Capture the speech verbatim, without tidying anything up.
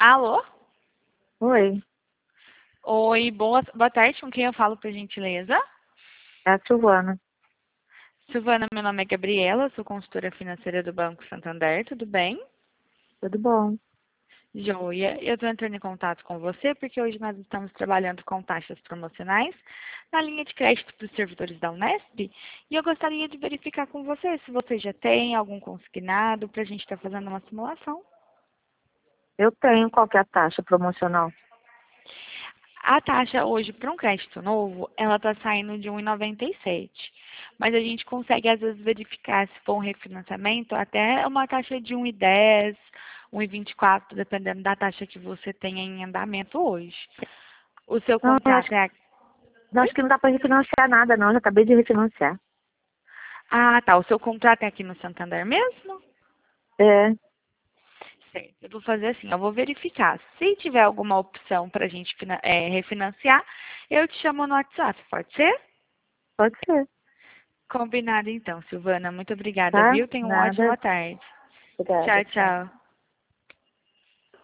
Alô? Oi, Oi, boa, boa tarde. Com quem eu falo, por gentileza? é a Silvana. Silvana, meu nome é Gabriela, sou consultora financeira do Banco Santander, tudo bem? Tudo bom? Joia, eu estou entrando em contato com você porque hoje nós estamos trabalhando com taxas promocionais na linha de crédito para os servidores da Unesp e eu gostaria de verificar com você se você já tem algum consignado para a gente estar fazendo uma simulação. Eu tenho qualquer taxa promocional. A taxa hoje para um crédito novo, ela está saindo de um vírgula noventa e sete. Mas a gente consegue, às vezes, verificar se for um refinanciamento, até uma taxa de um vírgula dez, um vírgula vinte e quatro, dependendo da taxa que você tenha em andamento hoje. O seu Não, eu acho, contrato é... eu Oi? acho que não dá para refinanciar nada, não. Eu já acabei de refinanciar. Ah, tá. O seu contrato é aqui no Santander mesmo? É, Certo. Eu vou fazer assim, eu vou verificar. Se tiver alguma opção para a gente fina- é, refinanciar, eu te chamo no WhatsApp, pode ser? pode ser, Combinado então, Silvana. Muito obrigada, tá? viu? Tenha uma ótima Nada. tarde. Obrigada, Tchau, tchau. tchau.